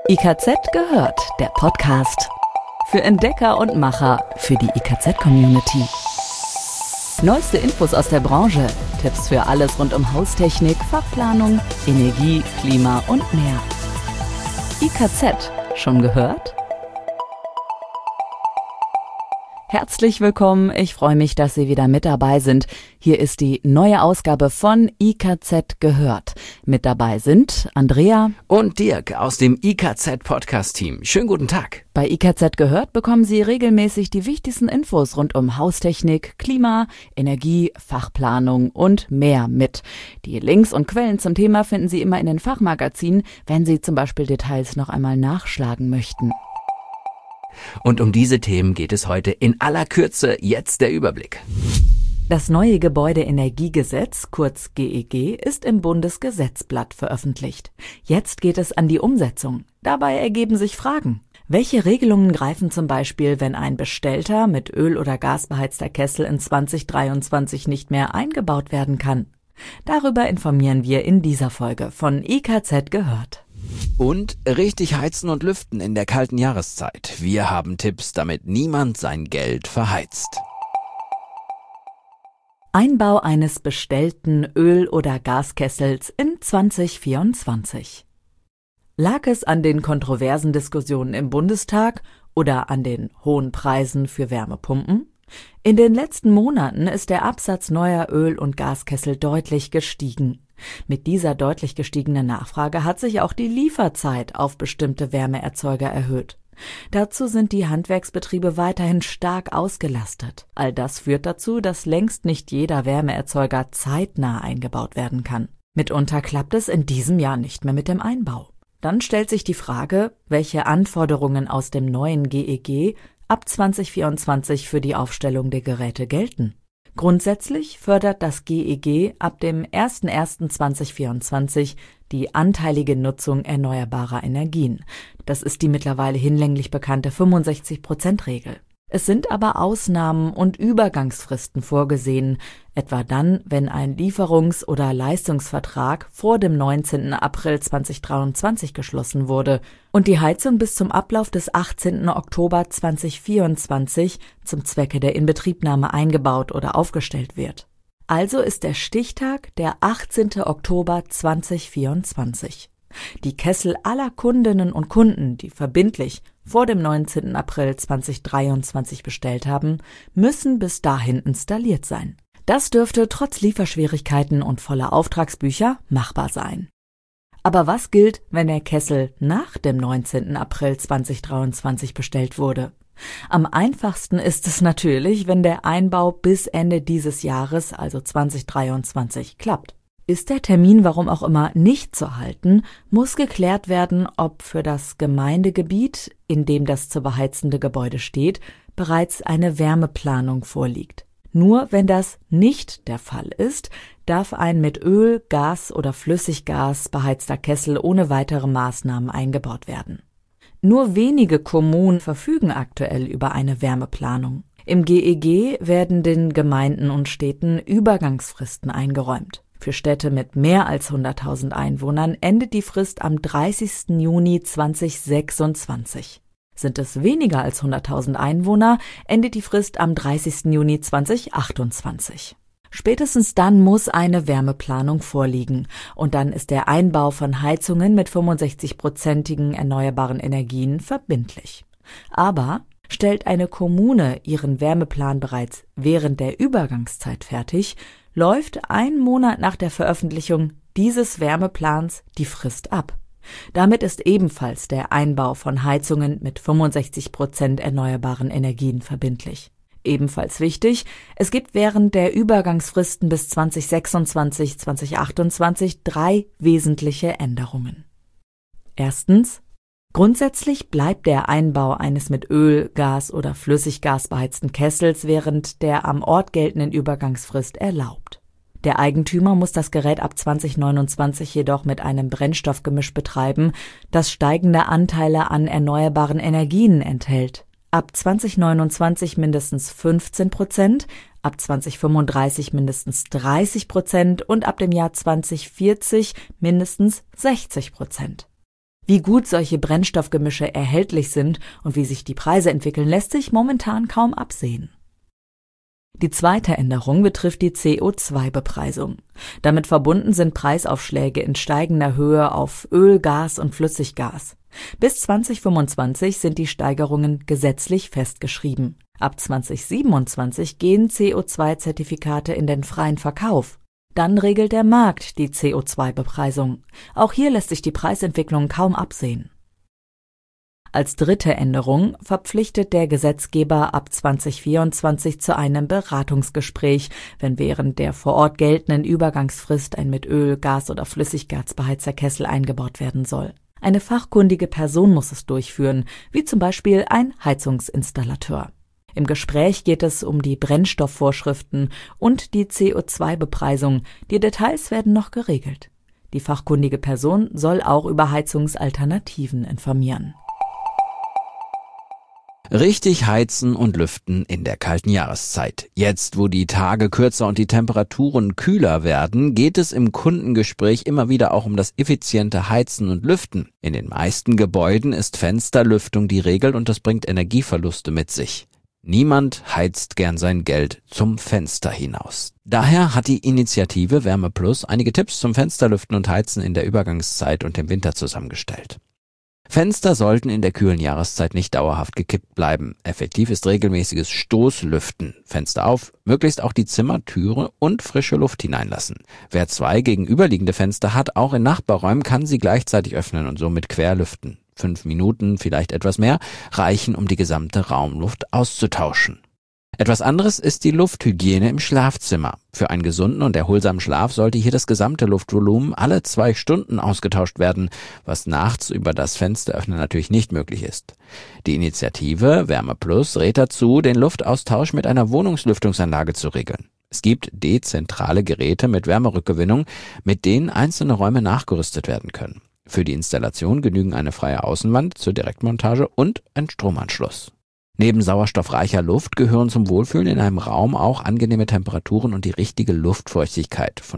IKZ gehört, der Podcast. Für Entdecker und Macher, für die IKZ-Community. Neueste Infos aus der Branche, Tipps für alles rund um Haustechnik, Fachplanung, Energie, Klima und mehr. IKZ, schon gehört? Herzlich willkommen, ich freue mich, dass Sie wieder mit dabei sind. Hier ist die neue Ausgabe von IKZ gehört. Mit dabei sind Andrea und Dirk aus dem IKZ-Podcast-Team. Schönen guten Tag. Bei IKZ gehört bekommen Sie regelmäßig die wichtigsten Infos rund um Haustechnik, Klima, Energie, Fachplanung und mehr mit. Die Links und Quellen zum Thema finden Sie immer in den Fachmagazinen, wenn Sie zum Beispiel Details noch einmal nachschlagen möchten. Und um diese Themen geht es heute in aller Kürze. Jetzt der Überblick. Das neue Gebäudeenergiegesetz, kurz GEG, ist im Bundesgesetzblatt veröffentlicht. Jetzt geht es an die Umsetzung. Dabei ergeben sich Fragen. Welche Regelungen greifen zum Beispiel, wenn ein bestellter, mit Öl oder Gas beheizter Kessel in 2023 nicht mehr eingebaut werden kann? Darüber informieren wir in dieser Folge von IKZ gehört. Und richtig heizen und lüften in der kalten Jahreszeit. Wir haben Tipps, damit niemand sein Geld verheizt. Einbau eines bestellten Öl- oder Gaskessels in 2024. Lag es an den kontroversen Diskussionen im Bundestag oder an den hohen Preisen für Wärmepumpen? In den letzten Monaten ist der Absatz neuer Öl- und Gaskessel deutlich gestiegen. Mit dieser deutlich gestiegenen Nachfrage hat sich auch die Lieferzeit auf bestimmte Wärmeerzeuger erhöht. Dazu sind die Handwerksbetriebe weiterhin stark ausgelastet. All das führt dazu, dass längst nicht jeder Wärmeerzeuger zeitnah eingebaut werden kann. Mitunter klappt es in diesem Jahr nicht mehr mit dem Einbau. Dann stellt sich die Frage, welche Anforderungen aus dem neuen GEG ab 2024 für die Aufstellung der Geräte gelten. Grundsätzlich fördert das GEG ab dem 01.01.2024 die anteilige Nutzung erneuerbarer Energien. Das ist die mittlerweile hinlänglich bekannte 65%-Regel. Es sind aber Ausnahmen und Übergangsfristen vorgesehen, etwa dann, wenn ein Lieferungs- oder Leistungsvertrag vor dem 19. April 2023 geschlossen wurde und die Heizung bis zum Ablauf des 18. Oktober 2024 zum Zwecke der Inbetriebnahme eingebaut oder aufgestellt wird. Also ist der Stichtag der 18. Oktober 2024. Die Kessel aller Kundinnen und Kunden, die verbindlich vor dem 19. April 2023 bestellt haben, müssen bis dahin installiert sein. Das dürfte trotz Lieferschwierigkeiten und voller Auftragsbücher machbar sein. Aber was gilt, wenn der Kessel nach dem 19. April 2023 bestellt wurde? Am einfachsten ist es natürlich, wenn der Einbau bis Ende dieses Jahres, also 2023, klappt. Ist der Termin warum auch immer nicht zu halten, muss geklärt werden, ob für das Gemeindegebiet, in dem das zu beheizende Gebäude steht, bereits eine Wärmeplanung vorliegt. Nur wenn das nicht der Fall ist, darf ein mit Öl, Gas oder Flüssiggas beheizter Kessel ohne weitere Maßnahmen eingebaut werden. Nur wenige Kommunen verfügen aktuell über eine Wärmeplanung. Im GEG werden den Gemeinden und Städten Übergangsfristen eingeräumt. Für Städte mit mehr als 100.000 Einwohnern endet die Frist am 30. Juni 2026. Sind es weniger als 100.000 Einwohner, endet die Frist am 30. Juni 2028. Spätestens dann muss eine Wärmeplanung vorliegen und dann ist der Einbau von Heizungen mit 65%igen erneuerbaren Energien verbindlich. Aber stellt eine Kommune ihren Wärmeplan bereits während der Übergangszeit fertig, läuft ein Monat nach der Veröffentlichung dieses Wärmeplans die Frist ab. Damit ist ebenfalls der Einbau von Heizungen mit 65% erneuerbaren Energien verbindlich. Ebenfalls wichtig, es gibt während der Übergangsfristen bis 2026, 2028 3 wesentliche Änderungen. Erstens: Grundsätzlich bleibt der Einbau eines mit Öl, Gas oder Flüssiggas beheizten Kessels während der am Ort geltenden Übergangsfrist erlaubt. Der Eigentümer muss das Gerät ab 2029 jedoch mit einem Brennstoffgemisch betreiben, das steigende Anteile an erneuerbaren Energien enthält. Ab 2029 mindestens 15%, ab 2035 mindestens 30% und ab dem Jahr 2040 mindestens 60%. Wie gut solche Brennstoffgemische erhältlich sind und wie sich die Preise entwickeln, lässt sich momentan kaum absehen. Die zweite Änderung betrifft die CO2-Bepreisung. Damit verbunden sind Preisaufschläge in steigender Höhe auf Öl, Gas und Flüssiggas. Bis 2025 sind die Steigerungen gesetzlich festgeschrieben. Ab 2027 gehen CO2-Zertifikate in den freien Verkauf. Dann regelt der Markt die CO2-Bepreisung. Auch hier lässt sich die Preisentwicklung kaum absehen. Als dritte Änderung verpflichtet der Gesetzgeber ab 2024 zu einem Beratungsgespräch, wenn während der vor Ort geltenden Übergangsfrist ein mit Öl, Gas oder Flüssiggas beheizter Kessel eingebaut werden soll. Eine fachkundige Person muss es durchführen, wie zum Beispiel ein Heizungsinstallateur. Im Gespräch geht es um die Brennstoffvorschriften und die CO2-Bepreisung. Die Details werden noch geregelt. Die fachkundige Person soll auch über Heizungsalternativen informieren. Richtig heizen und lüften in der kalten Jahreszeit. Jetzt, wo die Tage kürzer und die Temperaturen kühler werden, geht es im Kundengespräch immer wieder auch um das effiziente Heizen und Lüften. In den meisten Gebäuden ist Fensterlüftung die Regel und das bringt Energieverluste mit sich. Niemand heizt gern sein Geld zum Fenster hinaus. Daher hat die Initiative Wärmeplus einige Tipps zum Fensterlüften und Heizen in der Übergangszeit und im Winter zusammengestellt. Fenster sollten in der kühlen Jahreszeit nicht dauerhaft gekippt bleiben. Effektiv ist regelmäßiges Stoßlüften. Fenster auf, möglichst auch die Zimmertüre und frische Luft hineinlassen. Wer 2 gegenüberliegende Fenster hat, auch in Nachbarräumen, kann sie gleichzeitig öffnen und somit querlüften. 5 Minuten, vielleicht etwas mehr, reichen, um die gesamte Raumluft auszutauschen. Etwas anderes ist die Lufthygiene im Schlafzimmer. Für einen gesunden und erholsamen Schlaf sollte hier das gesamte Luftvolumen alle 2 Stunden ausgetauscht werden, was nachts über das Fensteröffnen natürlich nicht möglich ist. Die Initiative Wärmeplus rät dazu, den Luftaustausch mit einer Wohnungslüftungsanlage zu regeln. Es gibt dezentrale Geräte mit Wärmerückgewinnung, mit denen einzelne Räume nachgerüstet werden können. Für die Installation genügen eine freie Außenwand zur Direktmontage und ein Stromanschluss. Neben sauerstoffreicher Luft gehören zum Wohlfühlen in einem Raum auch angenehme Temperaturen und die richtige Luftfeuchtigkeit von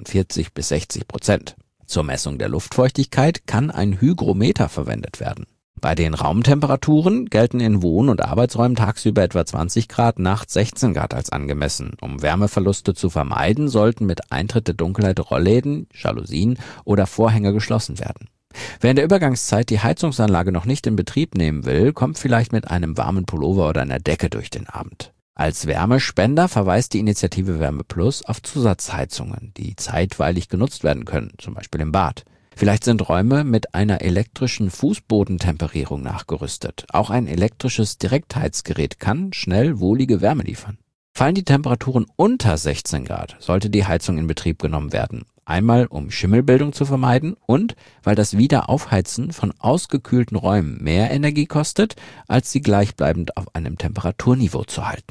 40-60%. Zur Messung der Luftfeuchtigkeit kann ein Hygrometer verwendet werden. Bei den Raumtemperaturen gelten in Wohn- und Arbeitsräumen tagsüber etwa 20 Grad, nachts 16 Grad als angemessen. Um Wärmeverluste zu vermeiden, sollten mit Eintritt der Dunkelheit Rollläden, Jalousien oder Vorhänge geschlossen werden. Wer in der Übergangszeit die Heizungsanlage noch nicht in Betrieb nehmen will, kommt vielleicht mit einem warmen Pullover oder einer Decke durch den Abend. Als Wärmespender verweist die Initiative Wärmeplus auf Zusatzheizungen, die zeitweilig genutzt werden können, zum Beispiel im Bad. Vielleicht sind Räume mit einer elektrischen Fußbodentemperierung nachgerüstet. Auch ein elektrisches Direktheizgerät kann schnell wohlige Wärme liefern. Fallen die Temperaturen unter 16 Grad, sollte die Heizung in Betrieb genommen werden. Einmal, um Schimmelbildung zu vermeiden und weil das Wiederaufheizen von ausgekühlten Räumen mehr Energie kostet, als sie gleichbleibend auf einem Temperaturniveau zu halten.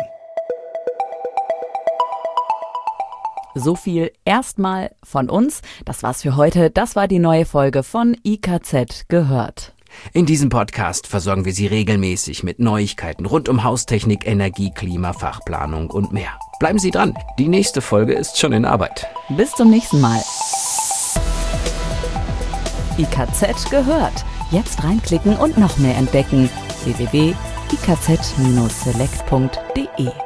So viel erstmal von uns. Das war's für heute. Das war die neue Folge von IKZ gehört. In diesem Podcast versorgen wir Sie regelmäßig mit Neuigkeiten rund um Haustechnik, Energie, Klima, Fachplanung und mehr. Bleiben Sie dran, die nächste Folge ist schon in Arbeit. Bis zum nächsten Mal. IKZ gehört. Jetzt reinklicken und noch mehr entdecken. www.ikz-select.de